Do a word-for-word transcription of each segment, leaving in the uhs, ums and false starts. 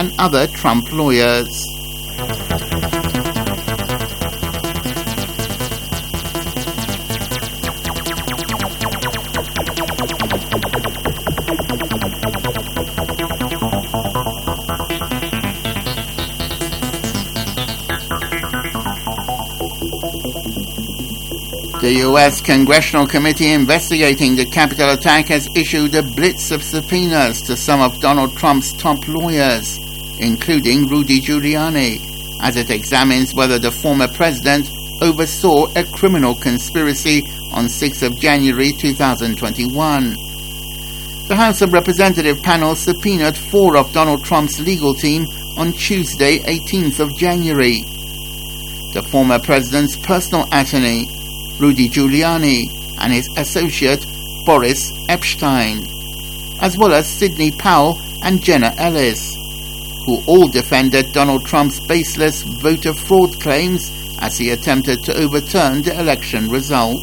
and other Trump lawyers. The U S Congressional Committee investigating the Capitol attack has issued a blitz of subpoenas to some of Donald Trump's top lawyers, including Rudy Giuliani, as it examines whether the former president oversaw a criminal conspiracy on sixth of January two thousand twenty-one. The House of Representatives panel subpoenaed four of Donald Trump's legal team on Tuesday, eighteenth of January. The former president's personal attorney, Rudy Giuliani, and his associate, Boris Epshteyn, as well as Sidney Powell and Jenna Ellis, who all defended Donald Trump's baseless voter fraud claims as he attempted to overturn the election result.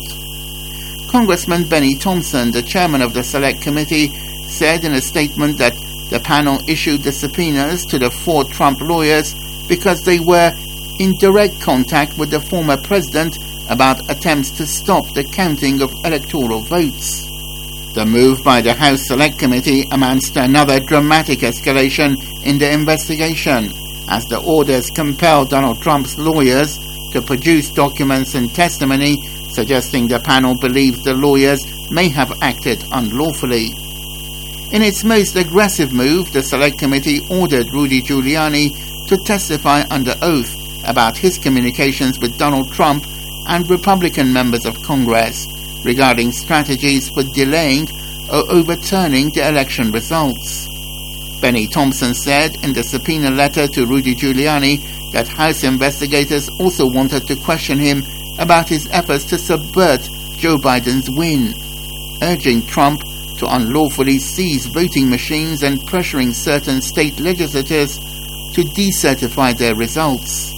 Congressman Benny Thompson, the chairman of the Select Committee, said in a statement that the panel issued the subpoenas to the four Trump lawyers because they were in direct contact with the former president about attempts to stop the counting of electoral votes. The move by the House Select Committee amounts to another dramatic escalation in the investigation, as the orders compel Donald Trump's lawyers to produce documents and testimony suggesting the panel believes the lawyers may have acted unlawfully. In its most aggressive move, the Select Committee ordered Rudy Giuliani to testify under oath about his communications with Donald Trump and Republican members of Congress regarding strategies for delaying or overturning the election results. Benny Thompson said in the subpoena letter to Rudy Giuliani that House investigators also wanted to question him about his efforts to subvert Joe Biden's win, urging Trump to unlawfully seize voting machines and pressuring certain state legislators to decertify their results.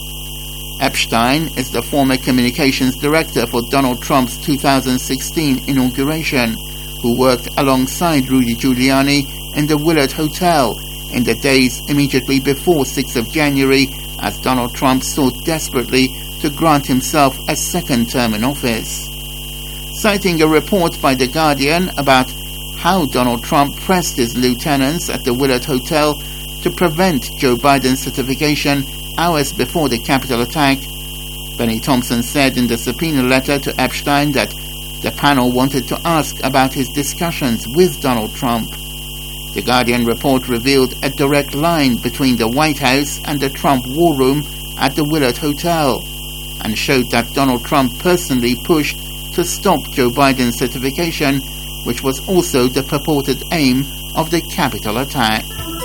Epshteyn is the former communications director for Donald Trump's two thousand sixteen inauguration, who worked alongside Rudy Giuliani in the Willard Hotel in the days immediately before sixth of January, as Donald Trump sought desperately to grant himself a second term in office. Citing a report by The Guardian about how Donald Trump pressed his lieutenants at the Willard Hotel to prevent Joe Biden's certification hours before the Capitol attack, Benny Thompson said in the subpoena letter to Epshteyn that the panel wanted to ask about his discussions with Donald Trump. The Guardian report revealed a direct line between the White House and the Trump war room at the Willard Hotel, and showed that Donald Trump personally pushed to stop Joe Biden's certification, which was also the purported aim of the Capitol attack.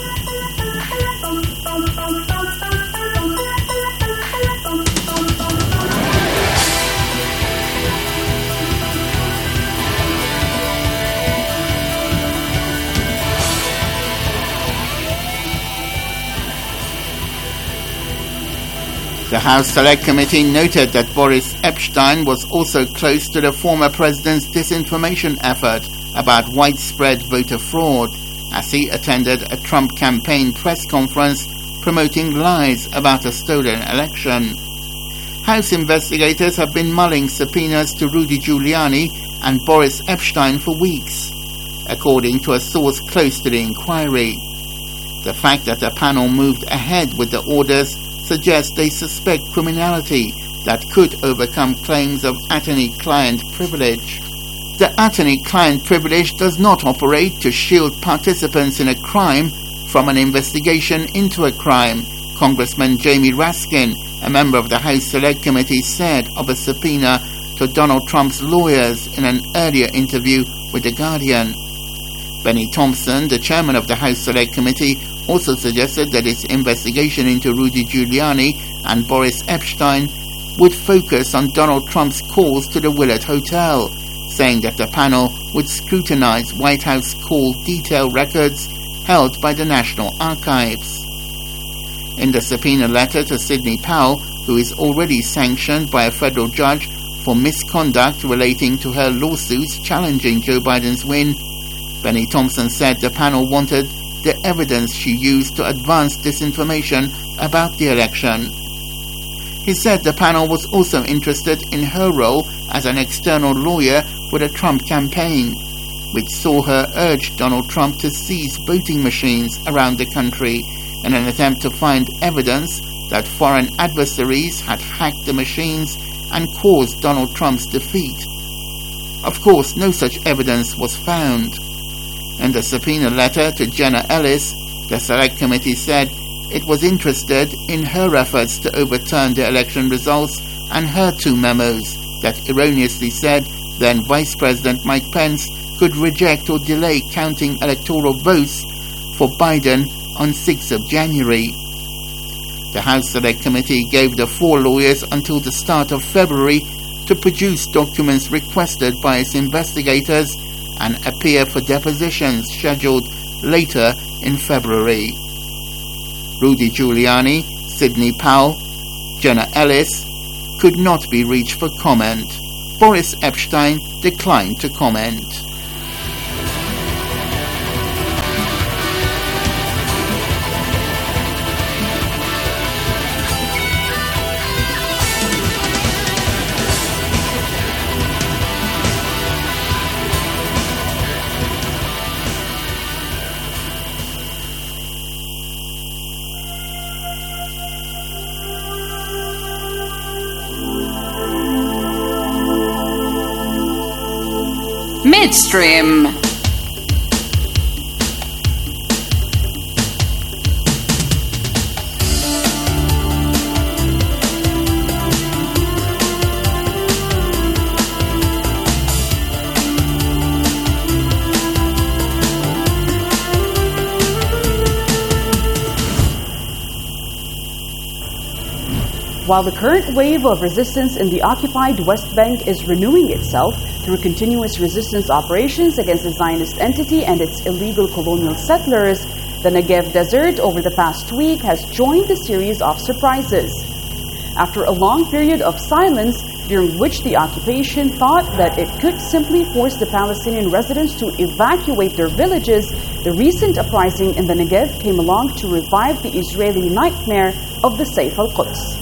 The House Select Committee noted that Boris Epshteyn was also close to the former president's disinformation effort about widespread voter fraud, as he attended a Trump campaign press conference promoting lies about a stolen election. House investigators have been mulling subpoenas to Rudy Giuliani and Boris Epshteyn for weeks, according to a source close to the inquiry. The fact that the panel moved ahead with the orders suggests they suspect criminality that could overcome claims of attorney-client privilege. The attorney-client privilege does not operate to shield participants in a crime from an investigation into a crime, Congressman Jamie Raskin, a member of the House Select Committee, said of a subpoena to Donald Trump's lawyers in an earlier interview with The Guardian. Benny Thompson, the chairman of the House Select Committee, also suggested that its investigation into Rudy Giuliani and Boris Epshteyn would focus on Donald Trump's calls to the Willard Hotel, saying that the panel would scrutinize White House call detail records held by the National Archives. In the subpoena letter to Sidney Powell, who is already sanctioned by a federal judge for misconduct relating to her lawsuits challenging Joe Biden's win, Benny Thompson said the panel wanted the evidence she used to advance disinformation about the election. He said the panel was also interested in her role as an external lawyer for the Trump campaign, which saw her urge Donald Trump to seize voting machines around the country in an attempt to find evidence that foreign adversaries had hacked the machines and caused Donald Trump's defeat. Of course, no such evidence was found. In the subpoena letter to Jenna Ellis, the Select Committee said it was interested in her efforts to overturn the election results and her two memos that erroneously said then Vice President Mike Pence could reject or delay counting electoral votes for Biden on sixth of January. The House Select Committee gave the four lawyers until the start of February to produce documents requested by its investigators and appear for depositions scheduled later in February. Rudy Giuliani, Sidney Powell, Jenna Ellis could not be reached for comment. Boris Epshteyn declined to comment. Midstream. While the current wave of resistance in the occupied West Bank is renewing itself through continuous resistance operations against the Zionist entity and its illegal colonial settlers, the Negev Desert over the past week has joined a series of surprises. After a long period of silence, during which the occupation thought that it could simply force the Palestinian residents to evacuate their villages, the recent uprising in the Negev came along to revive the Israeli nightmare of the Sayf al-Quds.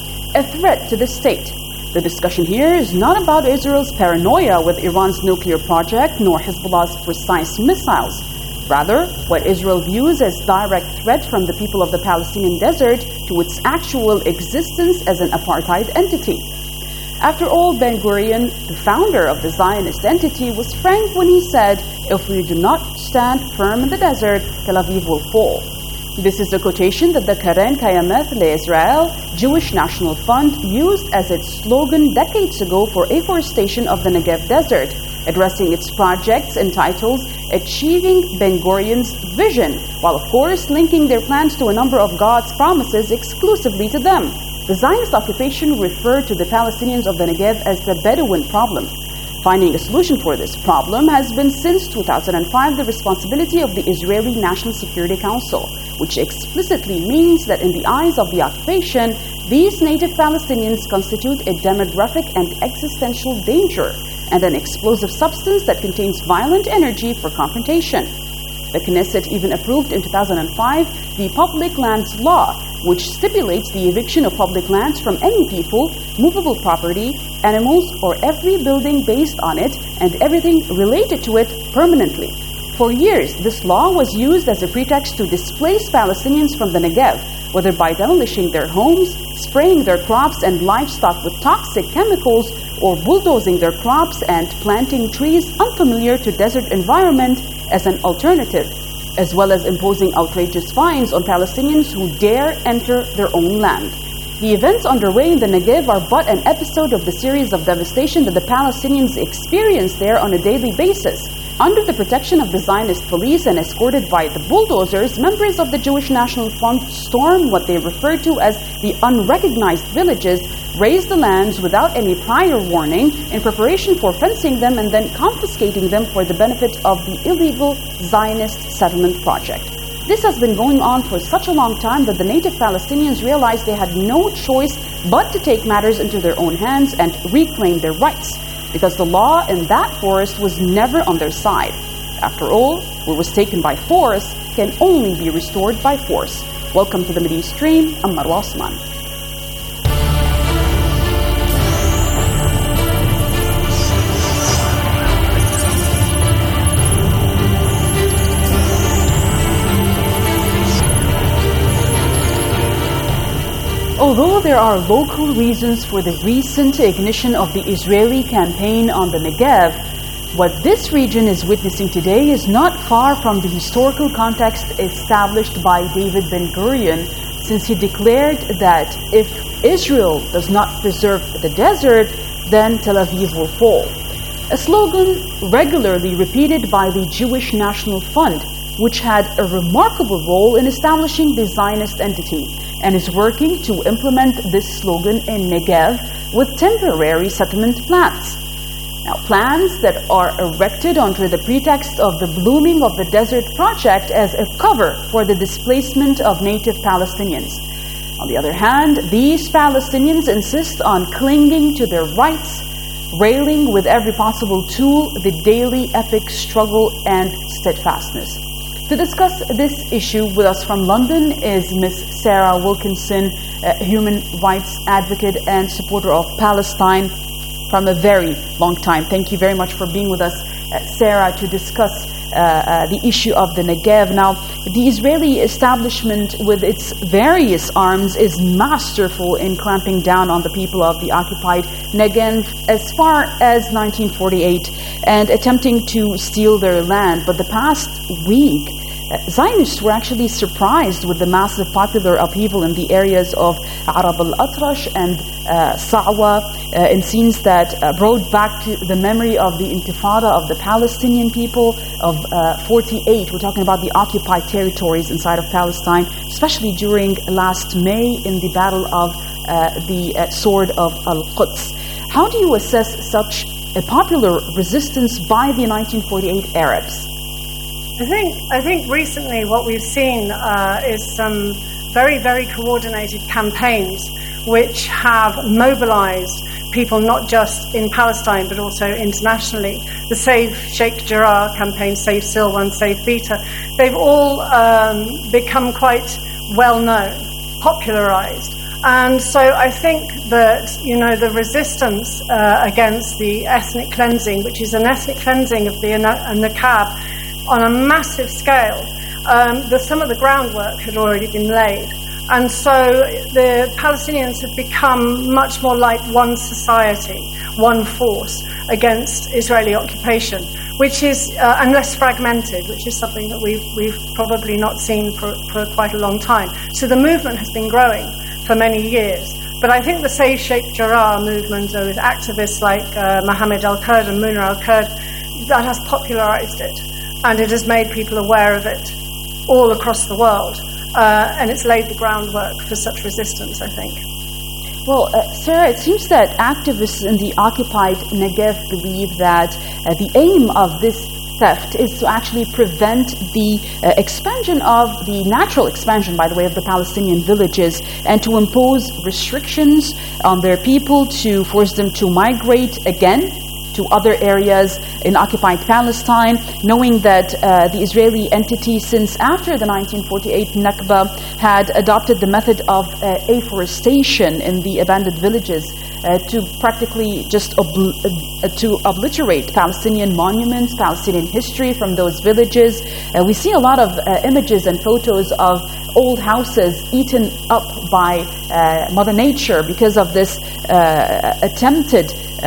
A threat to the state. The discussion here is not about Israel's paranoia with Iran's nuclear project nor Hezbollah's precise missiles. Rather, what Israel views as direct threat from the people of the Palestinian desert to its actual existence as an apartheid entity. After all, Ben-Gurion, the founder of the Zionist entity, was frank when he said, "If we do not stand firm in the desert, Tel Aviv will fall." This is a quotation that the Keren Kayamet LeIsrael Jewish National Fund used as its slogan decades ago for afforestation of the Negev Desert, addressing its projects entitled Achieving Ben-Gurion's Vision, while of course linking their plans to a number of God's promises exclusively to them. The Zionist occupation referred to the Palestinians of the Negev as the Bedouin problem. Finding a solution for this problem has been since two thousand five the responsibility of the Israeli National Security Council, which explicitly means that in the eyes of the occupation, these native Palestinians constitute a demographic and existential danger and an explosive substance that contains violent energy for confrontation. The Knesset even approved in two thousand five the Public Lands Law, which stipulates the eviction of public lands from any people, movable property, animals, or every building based on it and everything related to it permanently. For years, this law was used as a pretext to displace Palestinians from the Negev, whether by demolishing their homes, spraying their crops and livestock with toxic chemicals, or bulldozing their crops and planting trees unfamiliar to desert environment as an alternative, as well as imposing outrageous fines on Palestinians who dare enter their own land. The events underway in the Negev are but an episode of the series of devastation that the Palestinians experience there on a daily basis. Under the protection of the Zionist police and escorted by the bulldozers, members of the Jewish National Fund storm what they refer to as the unrecognized villages, raze the lands without any prior warning in preparation for fencing them and then confiscating them for the benefit of the illegal Zionist settlement project. This has been going on for such a long time that the native Palestinians realized they had no choice but to take matters into their own hands and reclaim their rights, because the law in that forest was never on their side. After all, what was taken by force can only be restored by force. Welcome to the Mideast Stream. I'm Marwa Osman. Although there are local reasons for the recent ignition of the Israeli campaign on the Negev, what this region is witnessing today is not far from the historical context established by David Ben-Gurion, since he declared that if Israel does not preserve the desert, then Tel Aviv will fall. A slogan regularly repeated by the Jewish National Fund, which had a remarkable role in establishing the Zionist entity, and is working to implement this slogan in Negev with temporary settlement plans. Now, plans that are erected under the pretext of the blooming of the desert project as a cover for the displacement of native Palestinians. On the other hand, these Palestinians insist on clinging to their rights, railing with every possible tool the daily epic struggle and steadfastness. To discuss this issue with us from London is Miss Sarah Wilkinson, a human rights advocate and supporter of Palestine from a very long time. Thank you very much for being with us, uh, Sarah, to discuss uh, uh, the issue of the Negev. Now, the Israeli establishment with its various arms is masterful in clamping down on the people of the occupied Negev as far as nineteen forty-eight and attempting to steal their land. But the past week, Uh, Zionists were actually surprised with the massive popular upheaval in the areas of Arab al-Atrash and uh, Sa'wa, uh, in scenes that uh, brought back to the memory of the Intifada of the Palestinian people of uh, forty-eight. We're talking about the occupied territories inside of Palestine, especially during last May in the Battle of uh, the uh, Sword of Al-Quds. How do you assess such a popular resistance by the nineteen forty-eight Arabs? I think I think recently what we've seen uh, is some very, very coordinated campaigns which have mobilized people not just in Palestine but also internationally. The Save Sheikh Jarrah campaign, Save Silwan, Save Beta, they've all um, become quite well known, popularized. And so I think that, you know, the resistance uh, against the ethnic cleansing, which is an ethnic cleansing of the Nakab, on a massive scale, um, the, some of the groundwork had already been laid. And so the Palestinians have become much more like one society, one force against Israeli occupation, which is, uh, and less fragmented, which is something that we've, we've probably not seen for, for quite a long time. So the movement has been growing for many years. But I think the Save Sheikh Jarrah movement, uh, with activists like uh, Mohammed Al-Kurd and Muna Al-Kurd, that has popularized it. And it has made people aware of it all across the world. Uh, and it's laid the groundwork for such resistance, I think. Well, uh, Sarah, it seems that activists in the occupied Negev believe that uh, the aim of this theft is to actually prevent the uh, expansion of the natural expansion, by the way, of the Palestinian villages, and to impose restrictions on their people to force them to migrate again to other areas in occupied Palestine, knowing that uh, the Israeli entity, since after the nineteen forty-eight Nakba, had adopted the method of uh, afforestation in the abandoned villages uh, to practically just obl- uh, to obliterate Palestinian monuments, Palestinian history from those villages. Uh, we see a lot of uh, images and photos of old houses eaten up by uh, Mother Nature because of this uh, attempted Uh,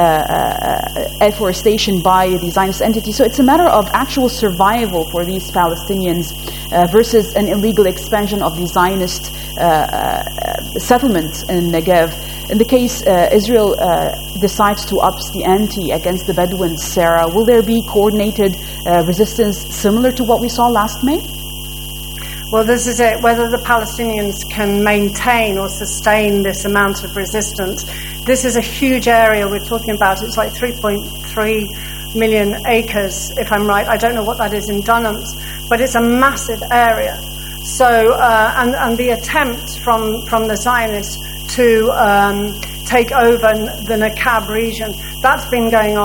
uh, afforestation by the Zionist entity. So it's a matter of actual survival for these Palestinians uh, versus an illegal expansion of the Zionist uh, uh, settlement in Negev. In the case uh, Israel uh, decides to up the ante against the Bedouins, Sarah, will there be coordinated uh, resistance similar to what we saw last May? Well, this is it. Whether the Palestinians can maintain or sustain this amount of resistance, this is a huge area we're talking about. It's like three point three million acres, if I'm right. I don't know what that is in dunhams, but it's a massive area. So, uh, and, and the attempt from, from the Zionists to um, take over the Nakab region, that's been going on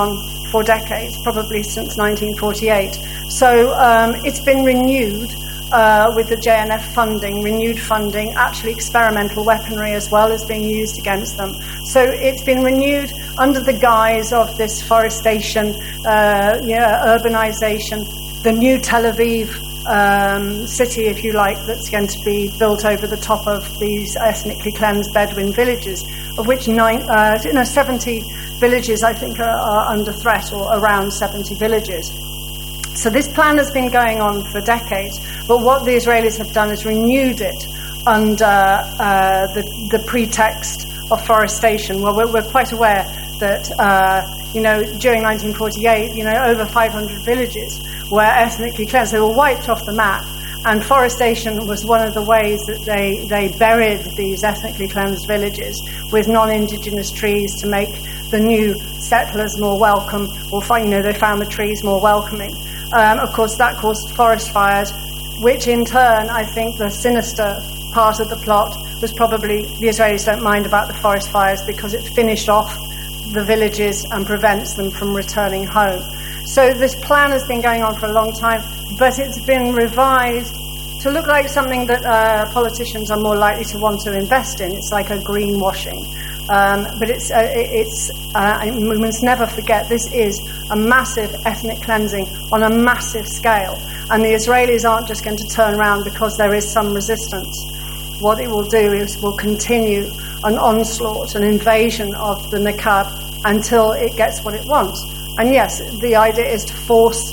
for decades, probably since nineteen forty-eight. So um, it's been renewed uh, with the J N F funding, renewed funding. Actually, experimental weaponry as well is being used against them. So it's been renewed under the guise of this forestation, uh, yeah, urbanization, the new Tel Aviv um, city, if you like, that's going to be built over the top of these ethnically cleansed Bedouin villages, of which nine, uh, you know, seventy villages, I think, are, are under threat, or around seventy villages. So this plan has been going on for decades, but what the Israelis have done is renewed it under uh, the, the pretext of forestation. Well, we're, we're quite aware that, uh, you know, during nineteen forty-eight, you know, over five hundred villages were ethnically cleansed. They were wiped off the map, and forestation was one of the ways that they, they buried these ethnically cleansed villages with non-indigenous trees to make the new settlers more welcome, or, you know, they found the trees more welcoming. Um, of course, that caused forest fires, which in turn, I think the sinister part of the plot was probably the Israelis don't mind about the forest fires because it finished off the villages and prevents them from returning home. So this plan has been going on for a long time, but it's been revised to look like something that uh, politicians are more likely to want to invest in. It's like a greenwashing. Um, but it's, uh, it's uh, we must never forget, this is a massive ethnic cleansing on a massive scale. And the Israelis aren't just going to turn around because there is some resistance. What it will do is will continue an onslaught, an invasion of the Nakab until it gets what it wants. And yes, the idea is to force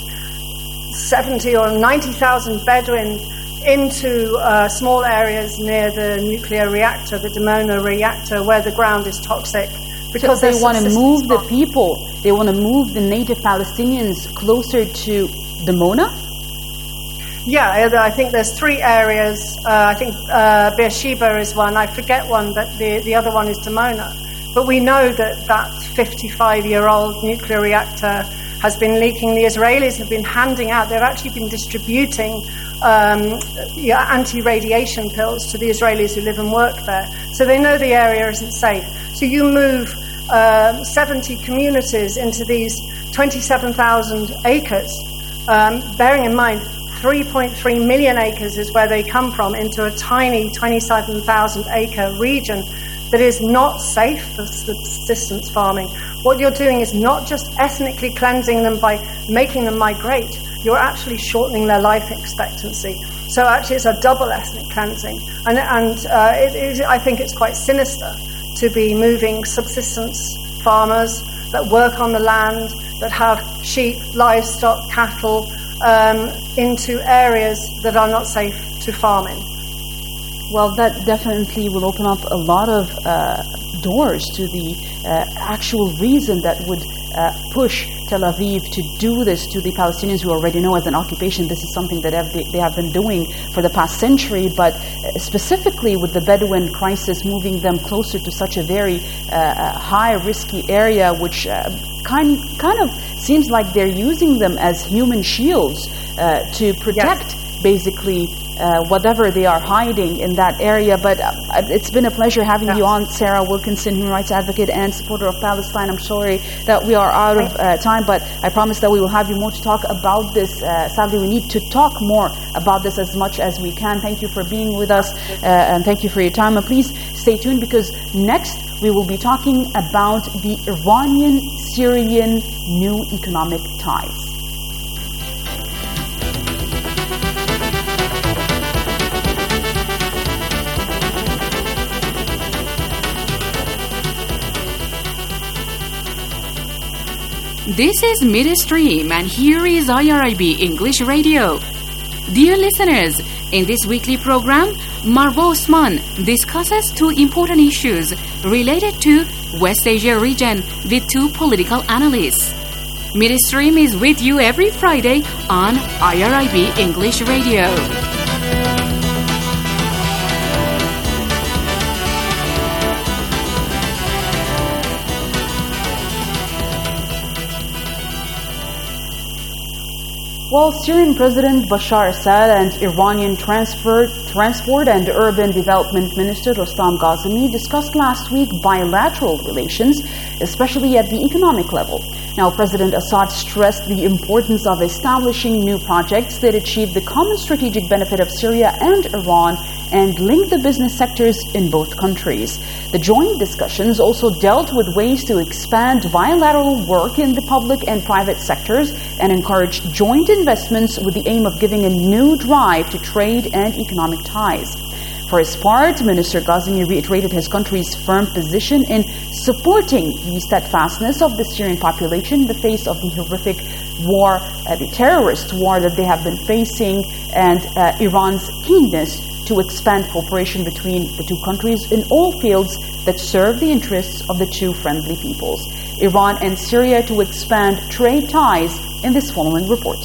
seventy or ninety thousand Bedouin into uh, small areas near the nuclear reactor, the Dimona reactor, where the ground is toxic. Because so they want to move the people, they want to move the native Palestinians closer to Dimona? Yeah, I think there's three areas. Uh, I think uh, Beersheba is one. I forget one, but the, the other one is Dimona. But we know that that fifty-five-year-old nuclear reactor has been leaking. The Israelis have been handing out, they've actually been distributing um, yeah, anti-radiation pills to the Israelis who live and work there. So they know the area isn't safe. So you move uh, seventy communities into these twenty-seven thousand acres, um, bearing in mind three point three million acres is where they come from, into a tiny twenty-seven thousand acre region that is not safe for subsistence farming. What you're doing is not just ethnically cleansing them by making them migrate, you're actually shortening their life expectancy. So actually it's a double ethnic cleansing. And, and uh, it is, I think it's quite sinister to be moving subsistence farmers that work on the land, that have sheep, livestock, cattle, um, into areas that are not safe to farm in. Well, that definitely will open up a lot of uh, doors to the uh, actual reason that would uh, push Tel Aviv to do this to the Palestinians who already know as an occupation. This is something that have, they have been doing for the past century, but specifically with the Bedouin crisis, moving them closer to such a very uh, high, risky area, which uh, kind, kind of seems like they're using them as human shields uh, to protect, yes. basically, Uh, whatever they are hiding in that area. But uh, it's been a pleasure having yeah. you on, Sarah Wilkinson, human rights advocate and supporter of Palestine. I'm sorry that we are out of uh, time, but I promise that we will have you more to talk about this. Uh, sadly, we need to talk more about this as much as we can. Thank you for being with us, uh, and thank you for your time. And please stay tuned, because next we will be talking about the Iranian-Syrian new economic ties. This is Midstream, and here is I R I B English Radio. Dear listeners, in this weekly program, Marwa Osman discusses two important issues related to West Asia region with two political analysts. Midstream is with you every Friday on I R I B English Radio. Well, Syrian President Bashar Assad and Iranian Transport, Transport and Urban Development Minister Rostam Ghazemi discussed last week bilateral relations, especially at the economic level. Now, President Assad stressed the importance of establishing new projects that achieve the common strategic benefit of Syria and Iran and link the business sectors in both countries. The joint discussions also dealt with ways to expand bilateral work in the public and private sectors and encourage joint investments with the aim of giving a new drive to trade and economic ties. For his part, Minister Ghazemi reiterated his country's firm position in supporting the steadfastness of the Syrian population in the face of the horrific war, uh, the terrorist war that they have been facing, and uh, Iran's keenness to expand cooperation between the two countries in all fields that serve the interests of the two friendly peoples. Iran and Syria to expand trade ties in this following report.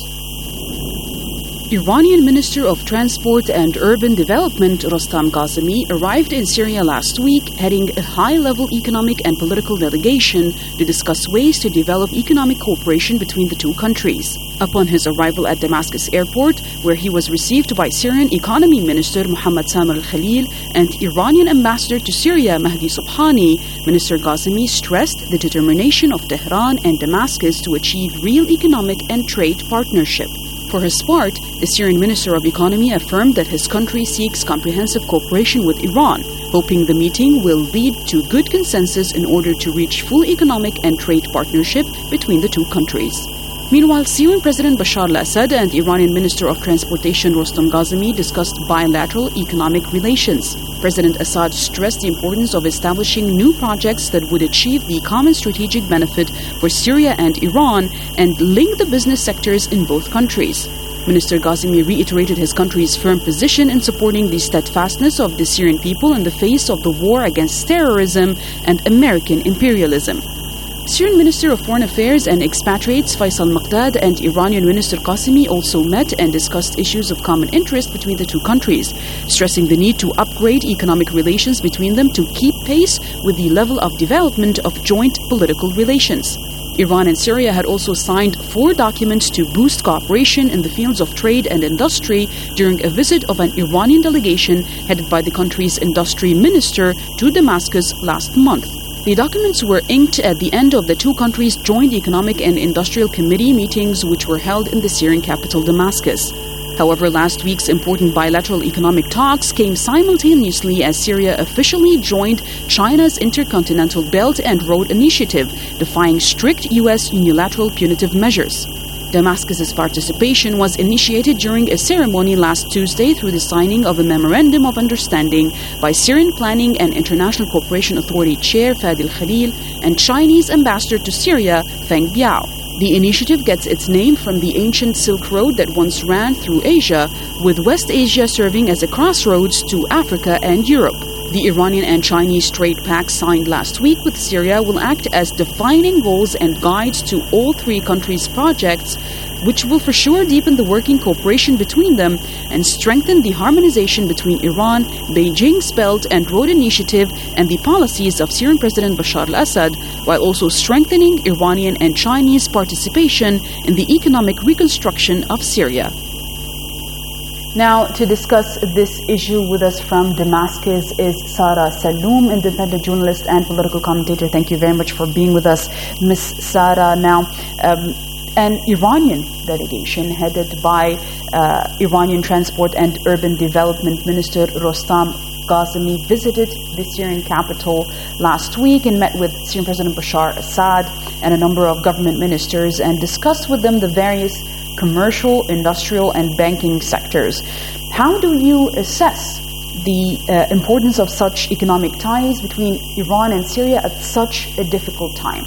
Iranian Minister of Transport and Urban Development Rostam Ghazemi arrived in Syria last week, heading a high-level economic and political delegation to discuss ways to develop economic cooperation between the two countries. Upon his arrival at Damascus airport, where he was received by Syrian Economy Minister Mohammad Samar al-Khalil and Iranian Ambassador to Syria Mahdi Subhani, Minister Ghazemi stressed the determination of Tehran and Damascus to achieve real economic and trade partnership. For his part, the Syrian Minister of Economy affirmed that his country seeks comprehensive cooperation with Iran, hoping the meeting will lead to good consensus in order to reach full economic and trade partnership between the two countries. Meanwhile, Syrian President Bashar al-Assad and Iranian Minister of Transportation Rostam Ghazemi discussed bilateral economic relations. President Assad stressed the importance of establishing new projects that would achieve the common strategic benefit for Syria and Iran and link the business sectors in both countries. Minister Ghazemi reiterated his country's firm position in supporting the steadfastness of the Syrian people in the face of the war against terrorism and American imperialism. Syrian Minister of Foreign Affairs and Expatriates Faisal Maqdad and Iranian Minister Qasemi also met and discussed issues of common interest between the two countries, stressing the need to upgrade economic relations between them to keep pace with the level of development of joint political relations. Iran and Syria had also signed four documents to boost cooperation in the fields of trade and industry during a visit of an Iranian delegation headed by the country's industry minister to Damascus last month. The documents were inked at the end of the two countries' joint economic and industrial committee meetings, which were held in the Syrian capital Damascus. However, last week's important bilateral economic talks came simultaneously as Syria officially joined China's Intercontinental Belt and Road Initiative, defying strict U S unilateral punitive measures. Damascus's participation was initiated during a ceremony last Tuesday through the signing of a Memorandum of Understanding by Syrian Planning and International Cooperation Authority Chair Fadil Khalil and Chinese Ambassador to Syria Feng Biao. The initiative gets its name from the ancient Silk Road that once ran through Asia, with West Asia serving as a crossroads to Africa and Europe. The Iranian and Chinese trade pact signed last week with Syria will act as defining goals and guides to all three countries' projects, which will for sure deepen the working cooperation between them and strengthen the harmonization between Iran, Beijing's Belt and Road Initiative, and the policies of Syrian President Bashar al-Assad, while also strengthening Iranian and Chinese participation in the economic reconstruction of Syria. Now, to discuss this issue with us from Damascus is Sara Saloom, independent journalist and political commentator. Thank you very much for being with us, Miss Sara. Now, um, an Iranian delegation headed by uh, Iranian Transport and Urban Development Minister Rostam Ghazemi visited the Syrian capital last week and met with Syrian President Bashar Assad and a number of government ministers and discussed with them the various commercial, industrial, and banking sectors. How do you assess the uh, importance of such economic ties between Iran and Syria at such a difficult time?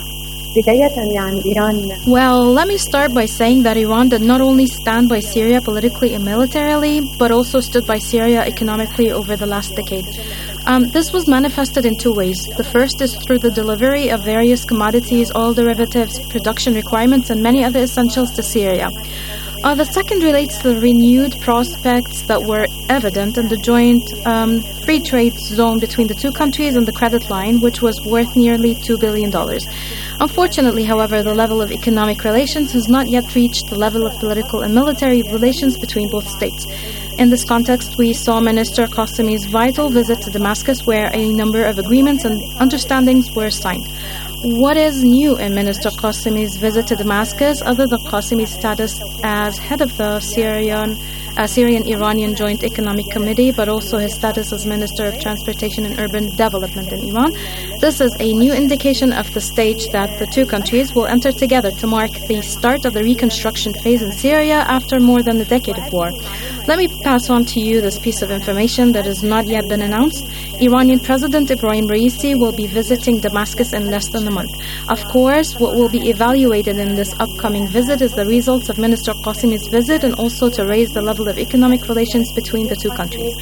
Well, let me start by saying that Iran did not only stand by Syria politically and militarily, but also stood by Syria economically over the last decade. Um, this was manifested in two ways. The first is through the delivery of various commodities, oil derivatives, production requirements, and many other essentials to Syria. Uh, the second relates to the renewed prospects that were evident in the joint um, free trade zone between the two countries and the credit line, which was worth nearly two billion dollars. Unfortunately, however, the level of economic relations has not yet reached the level of political and military relations between both states. In this context, we saw Minister Qasemi's vital visit to Damascus, where a number of agreements and understandings were signed. what is new in Minister Qasemi's visit to Damascus other than Qasemi's status as head of the Syrian uh, Syrian-Iranian Joint Economic Committee, but also his status as Minister of Transportation and Urban Development in Iran? This is a new indication of the stage that the two countries will enter together to mark the start of the reconstruction phase in Syria after more than a decade of war. Let me pass on to you this piece of information that has not yet been announced. Iranian President Ibrahim Raisi will be visiting Damascus in less than a month. Of course, what will be evaluated in this upcoming visit is the results of Minister Qasemi's visit and also to raise the level of economic relations between the two countries.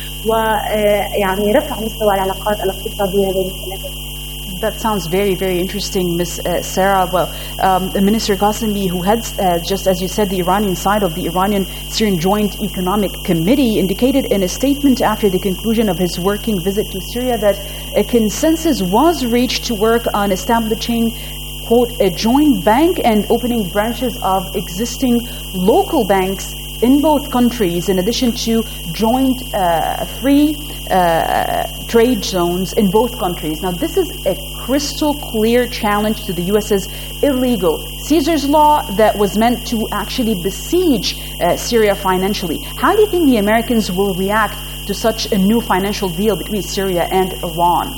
That sounds very, very interesting, Miz Uh, Sarah. Well, um, Minister Qasemi, who heads, uh, just as you said, the Iranian side of the Iranian-Syrian Joint Economic Committee, indicated in a statement after the conclusion of his working visit to Syria that a consensus was reached to work on establishing, quote, a joint bank and opening branches of existing local banks in both countries, in addition to joint uh, free uh, trade zones in both countries. Now, this is a crystal clear challenge to the U S's illegal Caesar's law that was meant to actually besiege uh, Syria financially. How do you think the Americans will react to such a new financial deal between Syria and Iran?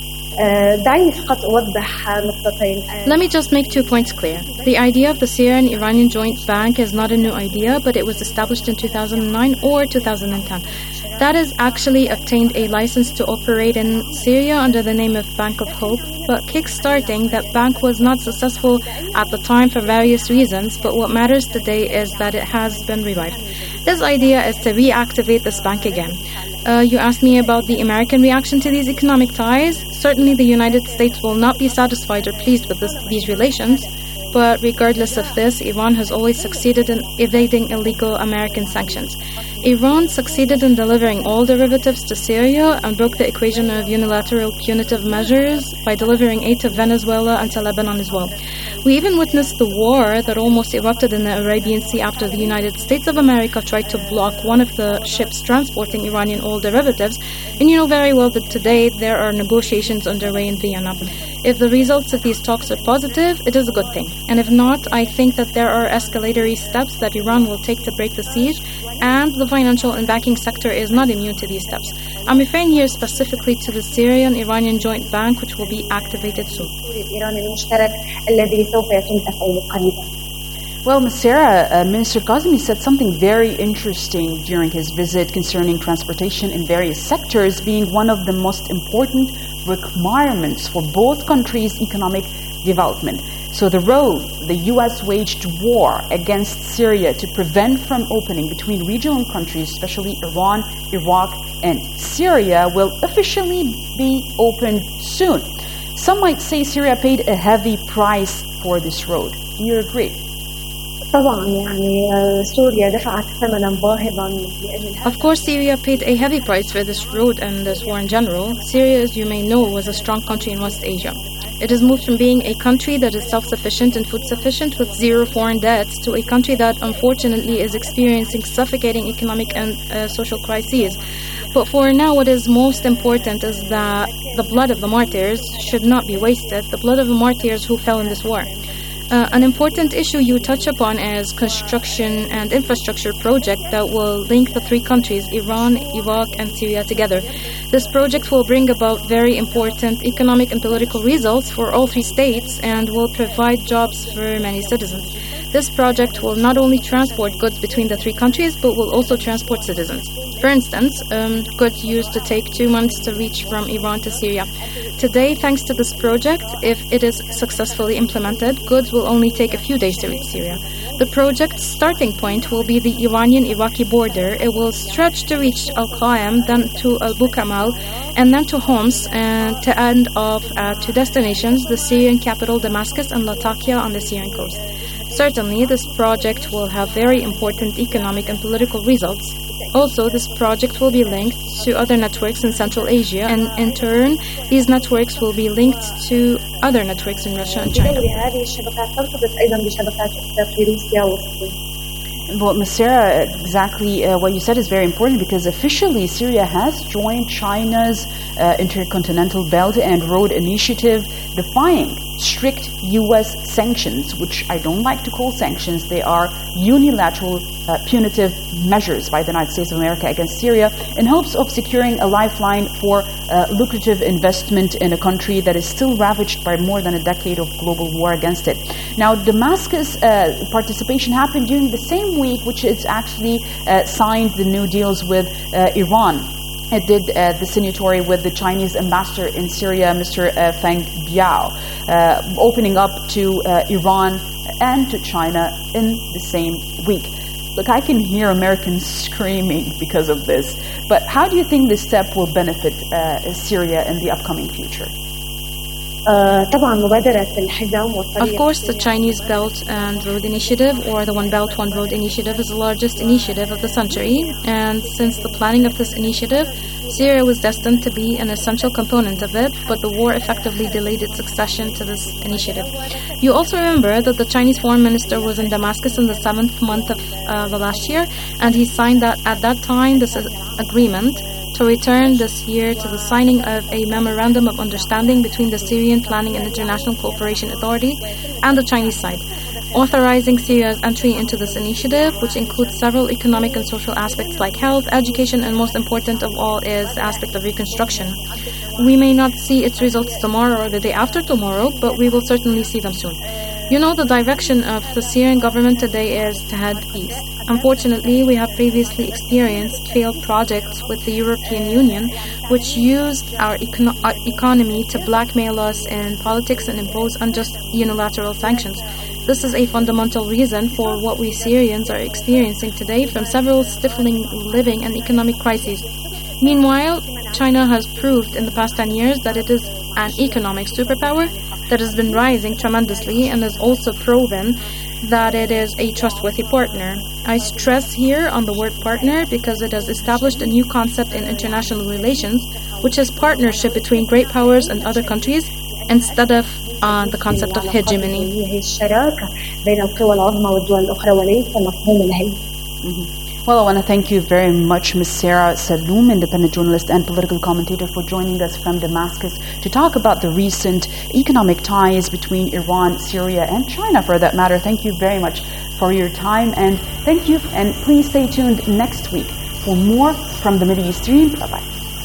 Let me just make two points clear. The idea of the Syrian-Iranian Joint Bank is not a new idea, but it was established in two thousand nine or two thousand ten. That has actually obtained a license to operate in Syria under the name of Bank of Hope, but kick-starting that bank was not successful at the time for various reasons, but what matters today is that it has been revived. This idea is to reactivate this bank again. Uh, you asked me about the American reaction to these economic ties. Certainly the United States will not be satisfied or pleased with this, these relations, but regardless of this, Iran has always succeeded in evading illegal American sanctions. Iran succeeded in delivering all derivatives to Syria and broke the equation of unilateral punitive measures by delivering aid to Venezuela and to Lebanon as well. We even witnessed the war that almost erupted in the Arabian Sea after the United States of America tried to block one of the ships transporting Iranian oil derivatives, and you know very well that today there are negotiations underway in Vienna. If the results of these talks are positive, it is a good thing. And if not, I think that there are escalatory steps that Iran will take to break the siege, and the financial and banking sector is not immune to these steps. I'm referring here specifically to the Syrian-Iranian Joint Bank, which will be activated soon. Well, Miz Sarah, uh, Minister Qasemi said something very interesting during his visit concerning transportation in various sectors being one of the most important requirements for both countries' economic development. So the road the U S waged war against Syria to prevent from opening between regional countries, especially Iran, Iraq, and Syria, will officially be opened soon. Some might say Syria paid a heavy price for this road. Do you agree? Of course, Syria paid a heavy price for this road and this war in general. Syria, as you may know, was a strong country in West Asia. It has moved from being a country that is self-sufficient and food-sufficient with zero foreign debts to a country that unfortunately is experiencing suffocating economic and uh, social crises. But for now, what is most important is that the blood of the martyrs should not be wasted, the blood of the martyrs who fell in this war. Uh, an important issue you touch upon is construction and infrastructure project that will link the three countries, Iran, Iraq, and Syria together. This project will bring about very important economic and political results for all three states and will provide jobs for many citizens. This project will not only transport goods between the three countries, but will also transport citizens. For instance, um, goods used to take two months to reach from Iran to Syria. Today, thanks to this project, if it is successfully implemented, goods will only take a few days to reach Syria. The project's starting point will be the Iranian-Iraqi border. It will stretch to reach Al-Qaim, then to Al-Bukamal, and then to Homs, and to end off at two destinations, the Syrian capital Damascus and Latakia on the Syrian coast. Certainly, this project will have very important economic and political results. Also, this project will be linked to other networks in Central Asia, and in turn, these networks will be linked to other networks in Russia and China. Well, Miz Sarah, exactly uh, what you said is very important because officially Syria has joined China's uh, Intercontinental Belt and Road Initiative, defying strict U S sanctions, which I don't like to call sanctions. They are unilateral uh, punitive measures by the United States of America against Syria in hopes of securing a lifeline for uh, lucrative investment in a country that is still ravaged by more than a decade of global war against it. Now, Damascus uh, participation happened during the same week which it's actually uh, signed the new deals with uh, Iran. It did uh, the signatory with the Chinese ambassador in Syria, Mister Uh, Feng Biao, uh, opening up to uh, Iran and to China in the same week. Look, I can hear Americans screaming because of this, but how do you think this step will benefit uh, Syria in the upcoming future? Of course, the Chinese Belt and Road Initiative, or the One Belt, One Road Initiative, is the largest initiative of the century. And since the planning of this initiative, Syria was destined to be an essential component of it, but the war effectively delayed its succession to this initiative. You also remember that the Chinese foreign minister was in Damascus in the seventh month of uh, the last year, and he signed that at that time this agreement to return this year to the signing of a memorandum of understanding between the Syrian Planning and International Cooperation Authority and the Chinese side, authorizing Syria's entry into this initiative, which includes several economic and social aspects like health, education, and most important of all is the aspect of reconstruction. We may not see its results tomorrow or the day after tomorrow, but we will certainly see them soon. You know, the direction of the Syrian government today is to head east. Unfortunately, we have previously experienced failed projects with the European Union, which used our, econo- our economy to blackmail us in politics and impose unjust unilateral sanctions. This is a fundamental reason for what we Syrians are experiencing today from several stifling living and economic crises. Meanwhile, China has proved in the past ten years that it is an economic superpower that has been rising tremendously and has also proven that it is a trustworthy partner. I stress here on the word partner because it has established a new concept in international relations, which is partnership between great powers and other countries instead of uh, the concept of hegemony. Mm-hmm. Well, I want to thank you very much, Miz Sarah Saloom, independent journalist and political commentator, for joining us from Damascus to talk about the recent economic ties between Iran, Syria, and China, for that matter. Thank you very much for your time, and thank you, and please stay tuned next week for more from the Middle East Stream. Bye-bye.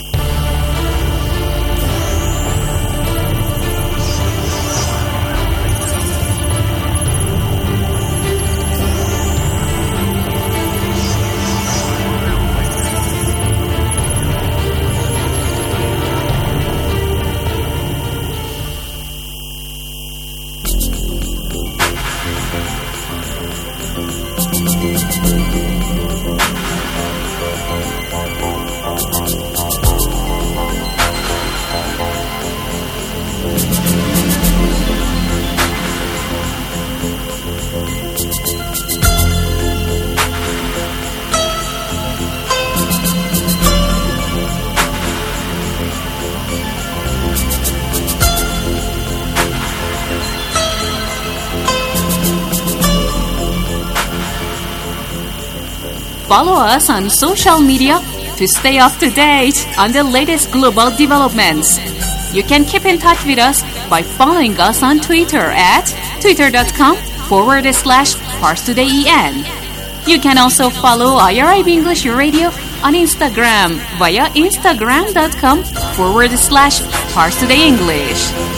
Follow us on social media to stay up to date on the latest global developments. You can keep in touch with us by following us on Twitter at twitter.com forward slash ParsTodayEN. You can also follow I R I B English Radio on Instagram via instagram.com forward slash ParsTodayEnglish.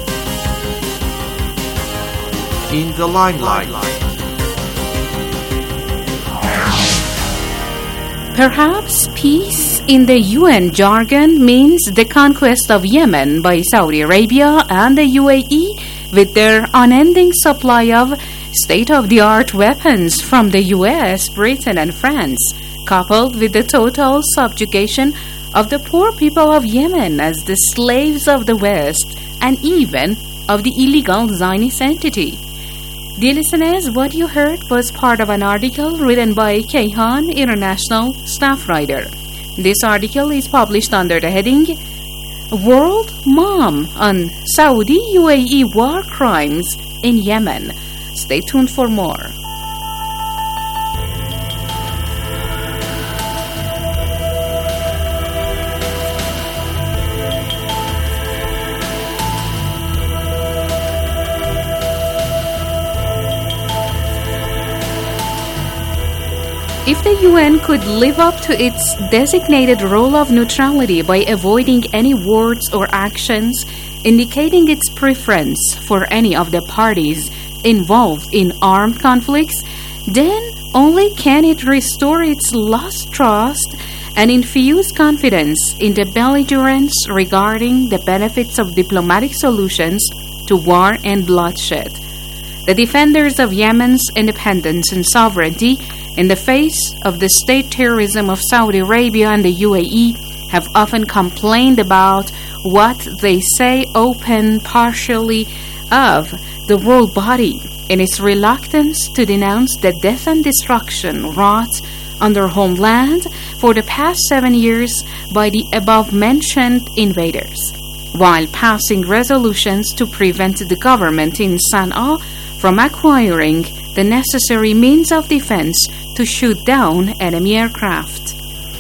In the limelight. Perhaps peace in the U N jargon means the conquest of Yemen by Saudi Arabia and the U A E with their unending supply of state-of-the-art weapons from the U S, Britain and France, coupled with the total subjugation of the poor people of Yemen as the slaves of the West and even of the illegal Zionist entity. Dear listeners, what you heard was part of an article written by Kayhan International staff writer. This article is published under the heading World Mom on Saudi U A E War Crimes in Yemen. Stay tuned for more. If the U N could live up to its designated role of neutrality by avoiding any words or actions indicating its preference for any of the parties involved in armed conflicts, then only can it restore its lost trust and infuse confidence in the belligerents regarding the benefits of diplomatic solutions to war and bloodshed. The defenders of Yemen's independence and sovereignty in the face of the state terrorism of Saudi Arabia and the U A E have often complained about what they say open partially of the world body in its reluctance to denounce the death and destruction wrought on their homeland for the past seven years by the above-mentioned invaders, while passing resolutions to prevent the government in Sana'a from acquiring the necessary means of defense to shoot down enemy aircraft.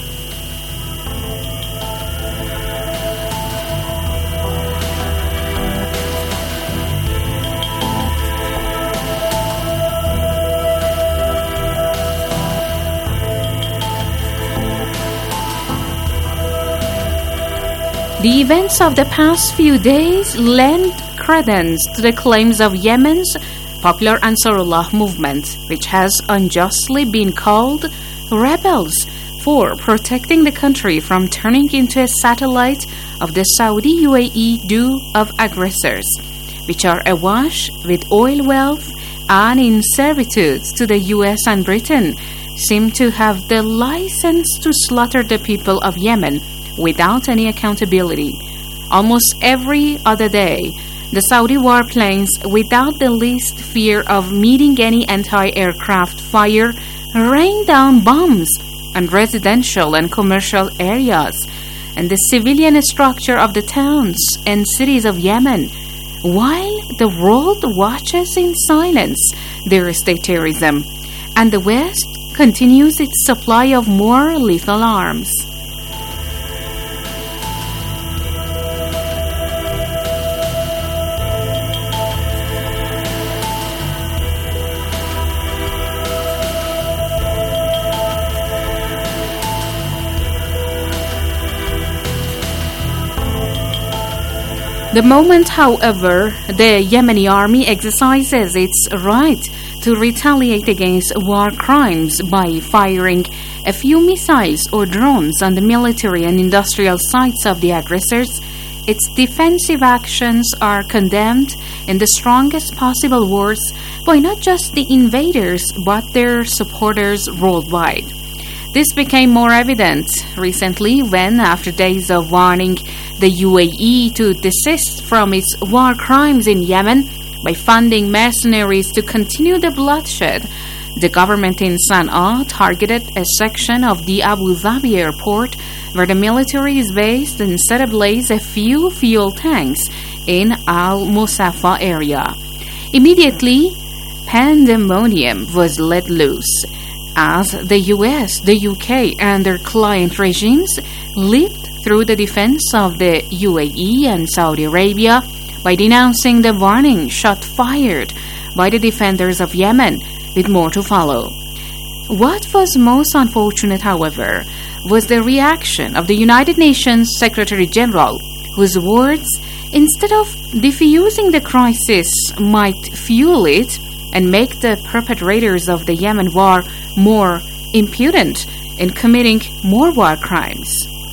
The events of the past few days lend credence to the claims of Yemen's Popular Ansarullah movement, which has unjustly been called rebels for protecting the country from turning into a satellite of the Saudi U A E do of aggressors, which are awash with oil wealth and in servitude to the U S and Britain, seem to have the license to slaughter the people of Yemen without any accountability. Almost every other day, the Saudi warplanes, without the least fear of meeting any anti-aircraft fire, rain down bombs on residential and commercial areas and the civilian structure of the towns and cities of Yemen, while the world watches in silence their state terrorism, and the West continues its supply of more lethal arms. The moment, however, the Yemeni army exercises its right to retaliate against war crimes by firing a few missiles or drones on the military and industrial sites of the aggressors, its defensive actions are condemned in the strongest possible words by not just the invaders but their supporters worldwide. This became more evident recently when, after days of warning the U A E to desist from its war crimes in Yemen by funding mercenaries to continue the bloodshed, the government in Sana'a targeted a section of the Abu Dhabi airport where the military is based and set ablaze a few fuel tanks in Al Musafa area. Immediately, pandemonium was let loose as the U S, the U K, and their client regimes leaped through the defense of the U A E and Saudi Arabia by denouncing the warning shot fired by the defenders of Yemen, with more to follow. What was most unfortunate, however, was the reaction of the United Nations Secretary General, whose words, instead of diffusing the crisis, might fuel it and make the perpetrators of the Yemen war more impudent, in committing more war crimes.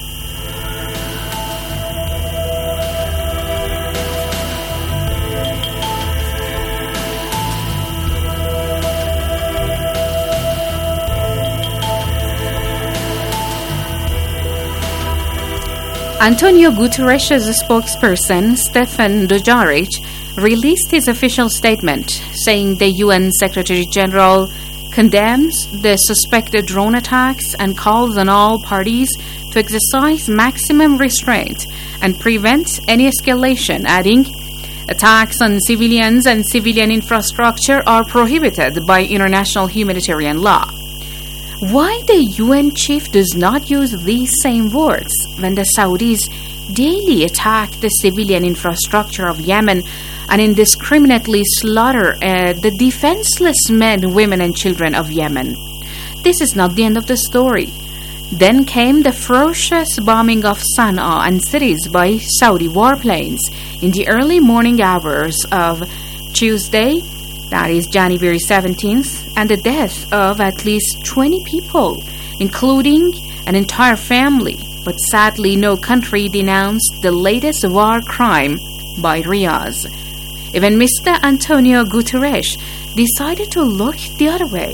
Antonio Guterres' spokesperson, Stefan Dujarric, released his official statement saying the U N Secretary-General condemns the suspected drone attacks and calls on all parties to exercise maximum restraint and prevent any escalation, adding, attacks on civilians and civilian infrastructure are prohibited by international humanitarian law. Why the U N chief does not use these same words when the Saudis daily attack the civilian infrastructure of Yemen and indiscriminately slaughter uh, the defenseless men, women and children of Yemen? This is not the end of the story. Then came the ferocious bombing of Sana'a and cities by Saudi warplanes in the early morning hours of Tuesday, that is January seventeenth, and the death of at least twenty people, including an entire family. But sadly, no country denounced the latest war crime by Riyadh. Even Mister Antonio Guterres decided to look the other way.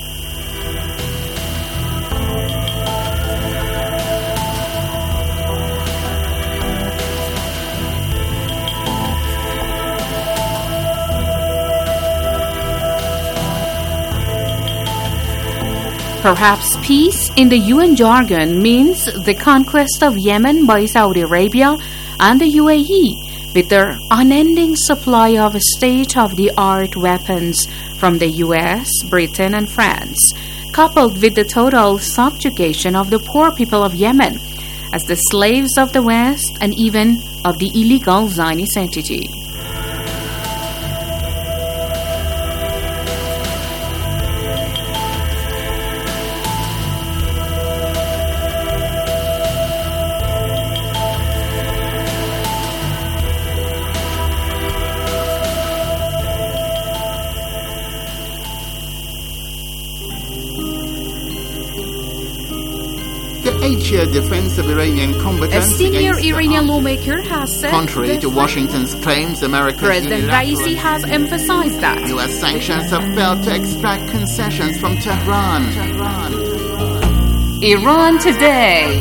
Perhaps peace in the U N jargon means the conquest of Yemen by Saudi Arabia and the U A E with their unending supply of state-of-the-art weapons from the U S, Britain and France, coupled with the total subjugation of the poor people of Yemen as the slaves of the West and even of the illegal Zionist entity. Eight-year defense of Iranian combatants. A senior Iranian lawmaker has said, contrary to Washington's claims, America's President Raisi has emphasized that U S sanctions have failed to extract concessions from Tehran. Tehran. Iran Today.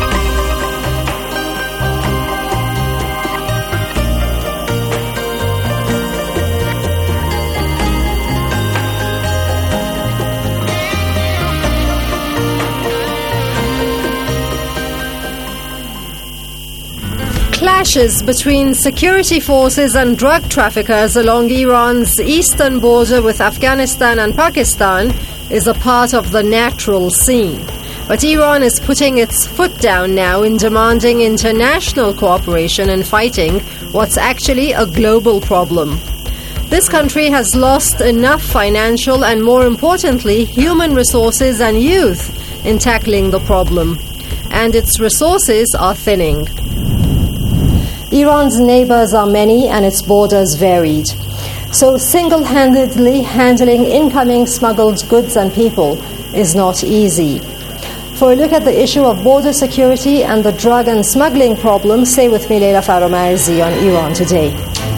Clashes between security forces and drug traffickers along Iran's eastern border with Afghanistan and Pakistan is a part of the natural scene. But Iran is putting its foot down now in demanding international cooperation in fighting what's actually a global problem. This country has lost enough financial and, more importantly, human resources and youth in tackling the problem, and its resources are thinning. Iran's neighbors are many and its borders varied. So single-handedly handling incoming smuggled goods and people is not easy. For a look at the issue of border security and the drug and smuggling problem, stay with me, Leila Faromarzi, on Iran Today.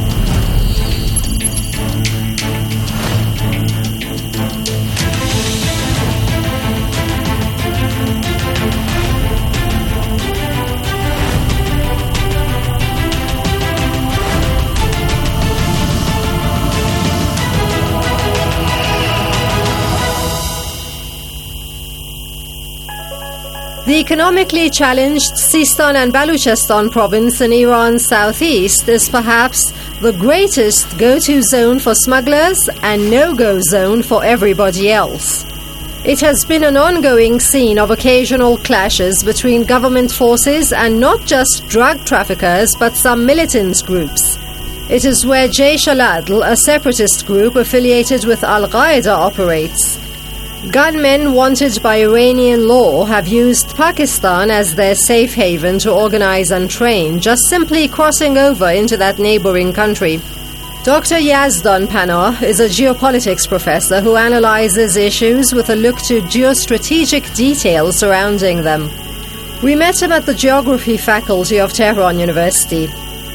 The economically challenged Sistan and Baluchistan province in Iran's southeast is perhaps the greatest go-to zone for smugglers and no-go zone for everybody else. It has been an ongoing scene of occasional clashes between government forces and not just drug traffickers but some militant groups. It is where Jaish al-Adl, a separatist group affiliated with Al-Qaeda, operates. Gunmen wanted by Iranian law have used Pakistan as their safe haven to organize and train, just simply crossing over into that neighboring country. Doctor Yazdan Panoh is a geopolitics professor who analyzes issues with a look to geostrategic details surrounding them. We met him at the Geography Faculty of Tehran University.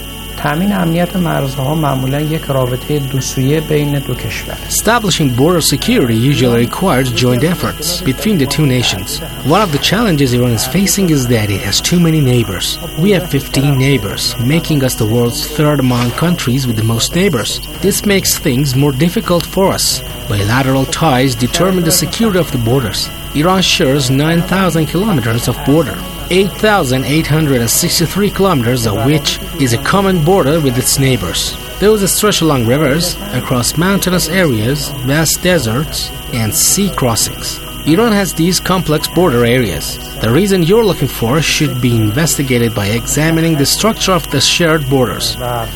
Establishing border security usually requires joint efforts between the two nations. One of the challenges Iran is facing is that it has too many neighbors. We have fifteen neighbors, making us the world's third among countries with the most neighbors. This makes things more difficult for us. Bilateral ties determine the security of the borders. Iran shares nine thousand kilometers of border, eight thousand eight hundred sixty-three kilometers of which is a common border with its neighbors. Those stretch along rivers, across mountainous areas, vast deserts, and sea crossings. Iran has these complex border areas. The reason you're looking for should be investigated by examining the structure of the shared borders.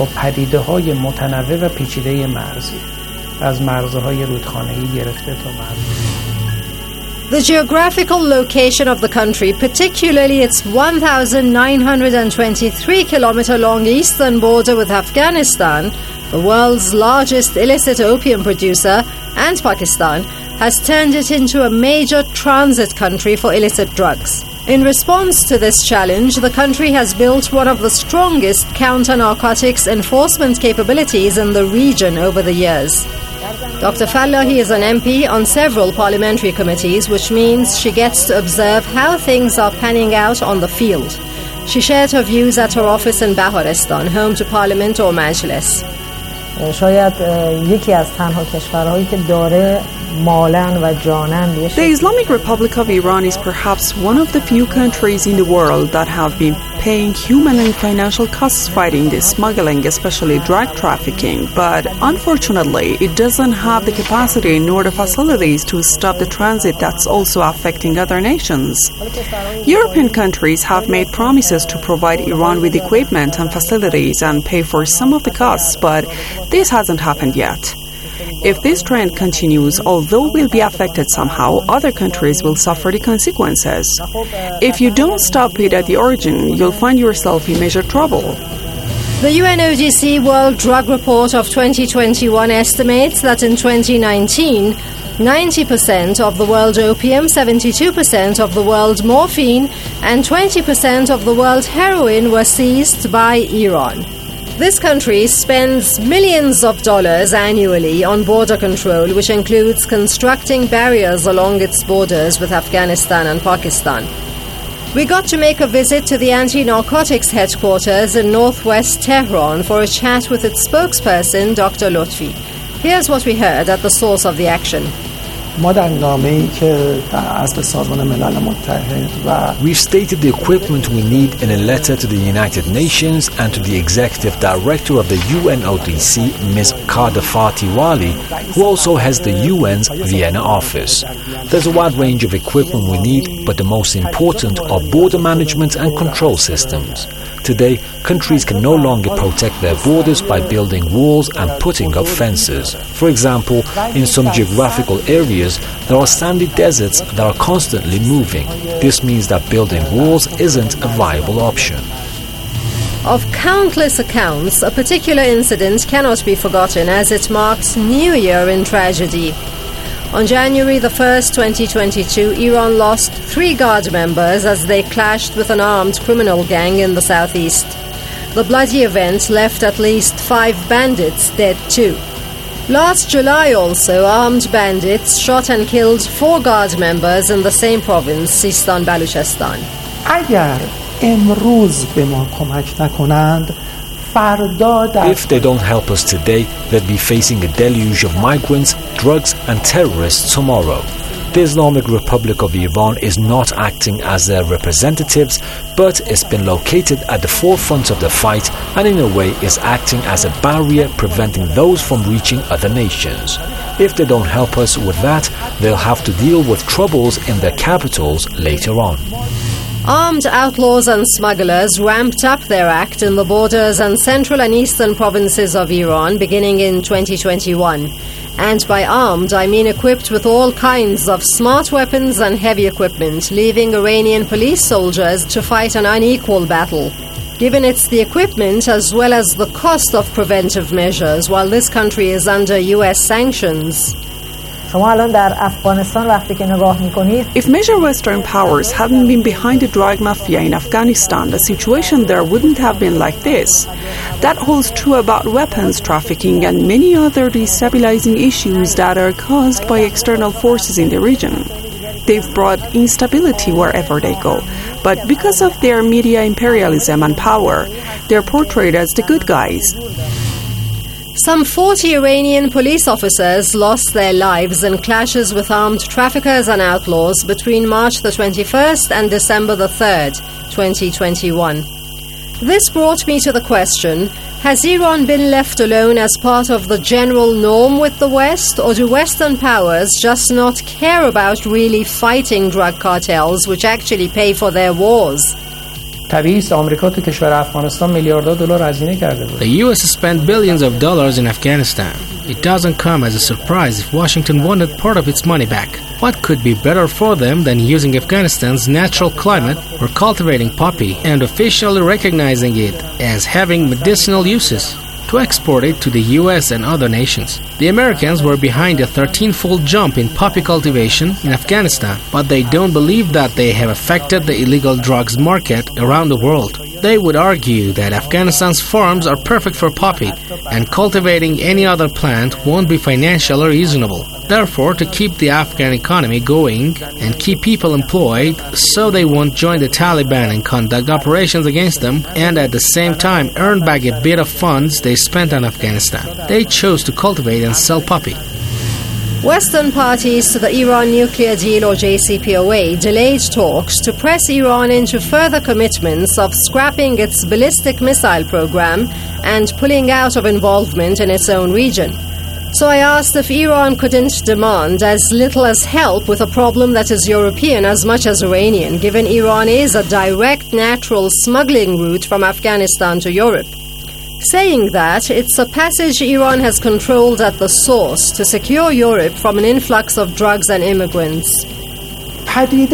The geographical location of the country, particularly its one thousand nine hundred twenty-three kilometer long eastern border with Afghanistan, the world's largest illicit opium producer, and Pakistan, has turned it into a major transit country for illicit drugs. In response to this challenge, the country has built one of the strongest counter-narcotics enforcement capabilities in the region over the years. Doctor Fallahi is an M P on several parliamentary committees, which means she gets to observe how things are panning out on the field. She shared her views at her office in Baharistan, home to Parliament or Majlis. The Islamic Republic of Iran is perhaps one of the few countries in the world that have been paying human and financial costs fighting this smuggling, especially drug trafficking. But unfortunately, it doesn't have the capacity nor the facilities to stop the transit that's also affecting other nations. European countries have made promises to provide Iran with equipment and facilities and pay for some of the costs, but this hasn't happened yet. If this trend continues, although we'll be affected somehow, other countries will suffer the consequences. If you don't stop it at the origin, you'll find yourself in major trouble. The U N O D C World Drug Report of twenty twenty-one estimates that in twenty nineteen, ninety percent of the world opium, seventy-two percent of the world morphine, and twenty percent of the world heroin were seized by Iran. This country spends millions of dollars annually on border control, which includes constructing barriers along its borders with Afghanistan and Pakistan. We got to make a visit to the anti-narcotics headquarters in northwest Tehran for a chat with its spokesperson, Doctor Lotfi. Here's what we heard at the source of the action. We've stated the equipment we need in a letter to the United Nations and to the Executive Director of the U N O D C, Miz Kadafati Wali, who also has the U N's Vienna office. There's a wide range of equipment we need, but the most important are border management and control systems. Today, countries can no longer protect their borders by building walls and putting up fences. For example, in some geographical areas, there are sandy deserts that are constantly moving. This means that building walls isn't a viable option. Of countless accounts, a particular incident cannot be forgotten as it marks New Year in tragedy. On January the first, twenty twenty-two, Iran lost three Guard members as they clashed with an armed criminal gang in the southeast. The bloody event left at least five bandits dead too. Last July also, armed bandits shot and killed four Guard members in the same province, Sistan Baluchestan. If they don't help us today, they'll be facing a deluge of migrants, drugs and terrorists tomorrow. The Islamic Republic of Iran is not acting as their representatives, but it's been located at the forefront of the fight and in a way is acting as a barrier preventing those from reaching other nations. If they don't help us with that, they'll have to deal with troubles in their capitals later on. Armed outlaws and smugglers ramped up their act in the borders and central and eastern provinces of Iran beginning in twenty twenty-one. And by armed, I mean equipped with all kinds of smart weapons and heavy equipment, leaving Iranian police soldiers to fight an unequal battle. given it's the equipment as well as the cost of preventive measures while this country is under U S sanctions. If major Western powers hadn't been behind the drug mafia in Afghanistan, the situation there wouldn't have been like this. That holds true about weapons trafficking and many other destabilizing issues that are caused by external forces in the region. They've brought instability wherever they go, but because of their media imperialism and power, they're portrayed as the good guys. Some forty Iranian police officers lost their lives in clashes with armed traffickers and outlaws between March the twenty-first and December the third, twenty twenty-one. This brought me to the question, has Iran been left alone as part of the general norm with the West, or do Western powers just not care about really fighting drug cartels which actually pay for their wars? The U S spent billions of dollars in Afghanistan. It doesn't come as a surprise if Washington wanted part of its money back. What could be better for them than using Afghanistan's natural climate for cultivating poppy and officially recognizing it as having medicinal uses to export it to the U S and other nations? The Americans were behind a thirteen-fold jump in poppy cultivation in Afghanistan, but they don't believe that they have affected the illegal drugs market around the world. They would argue that Afghanistan's farms are perfect for poppy, and cultivating any other plant won't be financially reasonable. Therefore, to keep the Afghan economy going and keep people employed, so they won't join the Taliban and conduct operations against them, and at the same time earn back a bit of funds they spent on Afghanistan, they chose to cultivate and sell poppy. Western parties to the Iran nuclear deal, or J C P O A, delayed talks to press Iran into further commitments of scrapping its ballistic missile program and pulling out of involvement in its own region. So I asked if Iran couldn't demand as little as help with a problem that is European as much as Iranian, given Iran is a direct natural smuggling route from Afghanistan to Europe. Saying that, it's a passage Iran has controlled at the source to secure Europe from an influx of drugs and immigrants. Fighting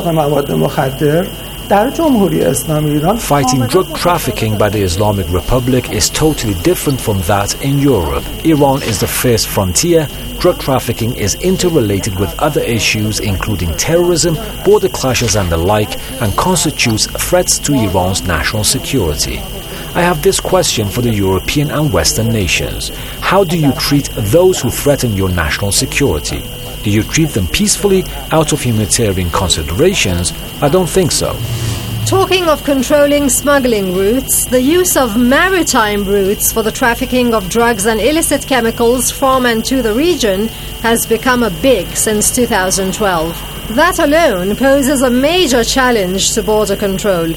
drug trafficking by the Islamic Republic is totally different from that in Europe. Iran is the first frontier. Drug trafficking is interrelated with other issues including terrorism, border clashes and the like, and constitutes threats to Iran's national security. I have this question for the European and Western nations. How do you treat those who threaten your national security? Do you treat them peacefully out of humanitarian considerations? I don't think so. Talking of controlling smuggling routes, the use of maritime routes for the trafficking of drugs and illicit chemicals from and to the region has become a big since two thousand twelve. That alone poses a major challenge to border control.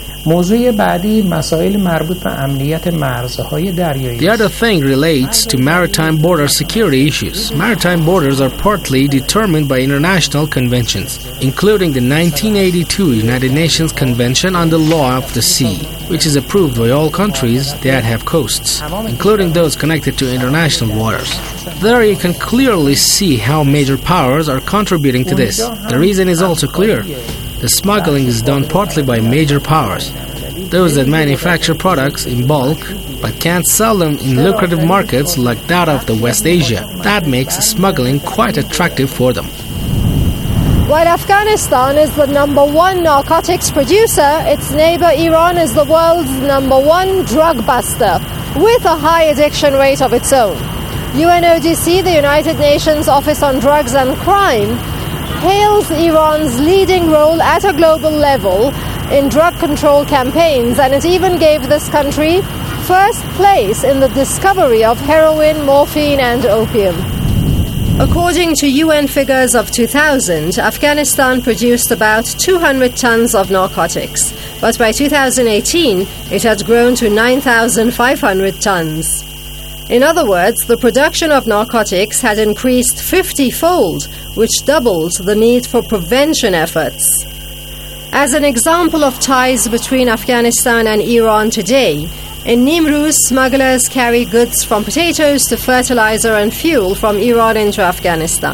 The other thing relates to maritime border security issues. Maritime borders are partly determined by international conventions, including the nineteen eighty-two United Nations Convention on the Law of the Sea, which is approved by all countries that have coasts, including those connected to international waters. There you can clearly see how major powers are contributing to this. The reason is also clear. The smuggling is done partly by major powers, those that manufacture products in bulk but can't sell them in lucrative markets like that of the West Asia. That makes smuggling quite attractive for them. While Afghanistan is the number one narcotics producer, its neighbor Iran is the world's number one drug buster, with a high addiction rate of its own. U N O D C, the United Nations Office on Drugs and Crime, hails Iran's leading role at a global level in drug control campaigns, and it even gave this country first place in the discovery of heroin, morphine and opium. According to U N figures of two thousand, Afghanistan produced about two hundred tons of narcotics, but by two thousand eighteen it had grown to nine thousand five hundred tons. In other words, the production of narcotics had increased fifty-fold, which doubled the need for prevention efforts. As an example of ties between Afghanistan and Iran today, in Nimruz, smugglers carry goods from potatoes to fertilizer and fuel from Iran into Afghanistan.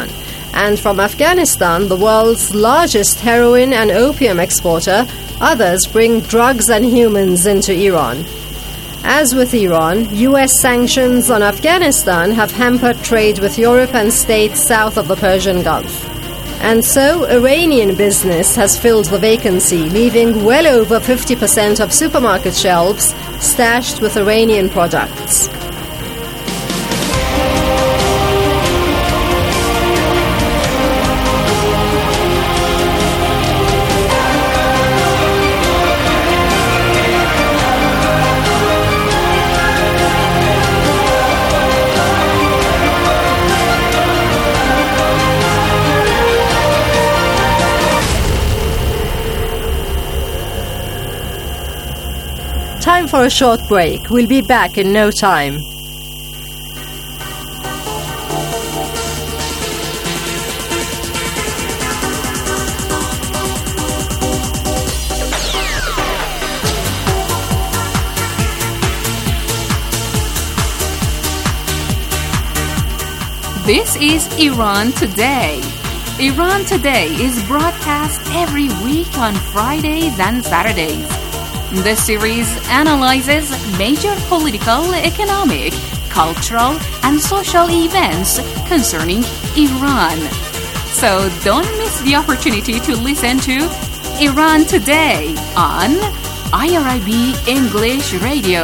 And from Afghanistan, the world's largest heroin and opium exporter, others bring drugs and humans into Iran. As with Iran, U S sanctions on Afghanistan have hampered trade with Europe and states south of the Persian Gulf. And so, Iranian business has filled the vacancy, leaving well over fifty percent of supermarket shelves stashed with Iranian products. Time for a short break. We'll be back in no time. This is Iran Today. Iran Today is broadcast every week on Fridays and Saturdays. The series analyzes major political, economic, cultural, and social events concerning Iran. So don't miss the opportunity to listen to Iran Today on I R I B English Radio.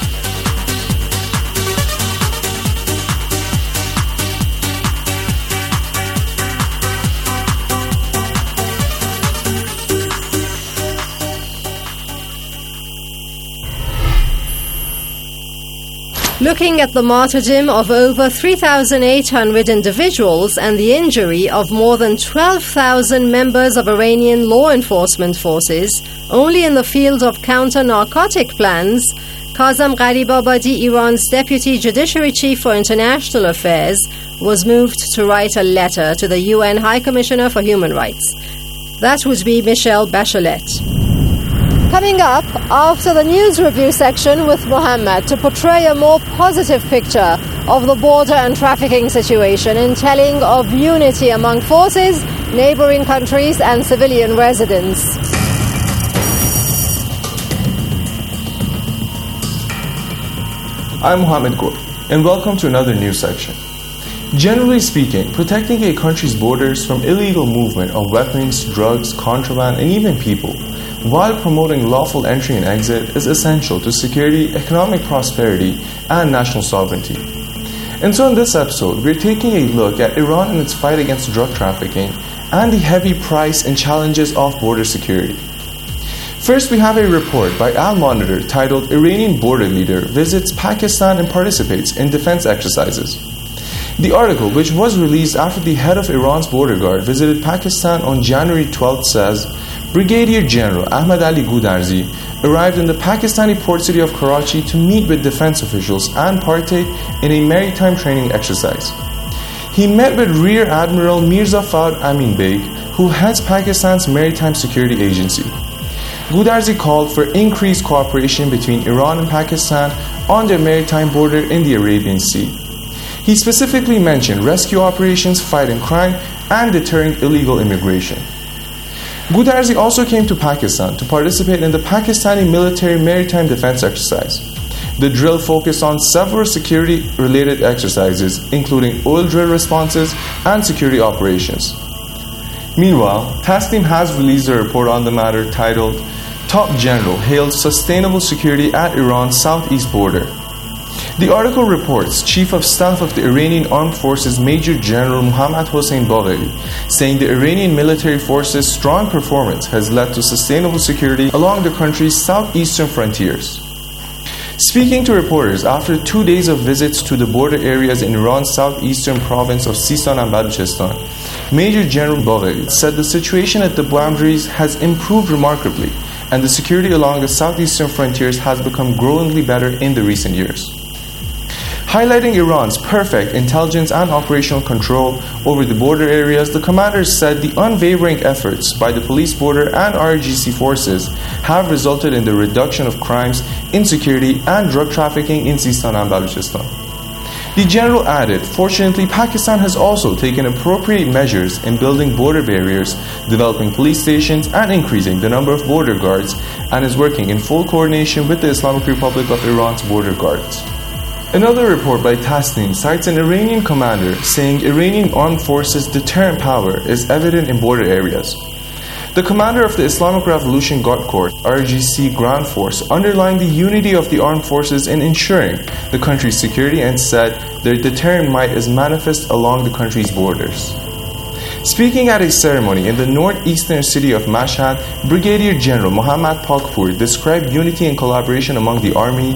Looking at the martyrdom of over three thousand eight hundred individuals and the injury of more than twelve thousand members of Iranian law enforcement forces only in the field of counter-narcotic plans, Kazem Gharibabadi, Iran's Deputy Judiciary Chief for International Affairs, was moved to write a letter to the U N High Commissioner for Human Rights. That would be Michelle Bachelet. Coming up, after the news review section with Mohammed to portray a more positive picture of the border and trafficking situation in telling of unity among forces, neighboring countries and civilian residents. I'm Mohammed Gur, and welcome to another news section. Generally speaking, protecting a country's borders from illegal movement of weapons, drugs, contraband, and even people, while promoting lawful entry and exit, is essential to security, economic prosperity, and national sovereignty. And so in this episode, we're taking a look at Iran and its fight against drug trafficking and the heavy price and challenges of border security. First, we have a report by Al Monitor titled Iranian Border Leader Visits Pakistan and Participates in Defense Exercises. The article, which was released after the head of Iran's border guard visited Pakistan on January twelfth, says Brigadier General Ahmad Ali Gudarzi arrived in the Pakistani port city of Karachi to meet with defense officials and partake in a maritime training exercise. He met with Rear Admiral Mirza Fard Amin Beg, who heads Pakistan's Maritime Security Agency. Gudarzi called for increased cooperation between Iran and Pakistan on their maritime border in the Arabian Sea. He specifically mentioned rescue operations, fighting crime, and deterring illegal immigration. Gudarzi also came to Pakistan to participate in the Pakistani military maritime defense exercise. The drill focused on several security-related exercises, including oil drill responses and security operations. Meanwhile, Tasnim has released a report on the matter titled Top General Hails Sustainable Security at Iran's Southeast Border. The article reports Chief of Staff of the Iranian Armed Forces Major General Mohammad Hossein Bagheri saying the Iranian military forces' strong performance has led to sustainable security along the country's southeastern frontiers. Speaking to reporters after two days of visits to the border areas in Iran's southeastern province of Sistan and Baluchistan, Major General Bagheri said the situation at the boundaries has improved remarkably and the security along the southeastern frontiers has become growingly better in the recent years. Highlighting Iran's perfect intelligence and operational control over the border areas, the commanders said the unwavering efforts by the police, border, and R G C forces have resulted in the reduction of crimes, insecurity, and drug trafficking in Sistan and Baluchistan. The general added, fortunately, Pakistan has also taken appropriate measures in building border barriers, developing police stations, and increasing the number of border guards, and is working in full coordination with the Islamic Republic of Iran's border guards. Another report by Tasnim cites an Iranian commander saying Iranian armed forces' deterrent power is evident in border areas. The commander of the Islamic Revolution Guard Corps, R G C Ground Force, underlined the unity of the armed forces in ensuring the country's security and said their deterrent might is manifest along the country's borders. Speaking at a ceremony in the northeastern city of Mashhad, Brigadier General Mohammad Pakpur described unity and collaboration among the army,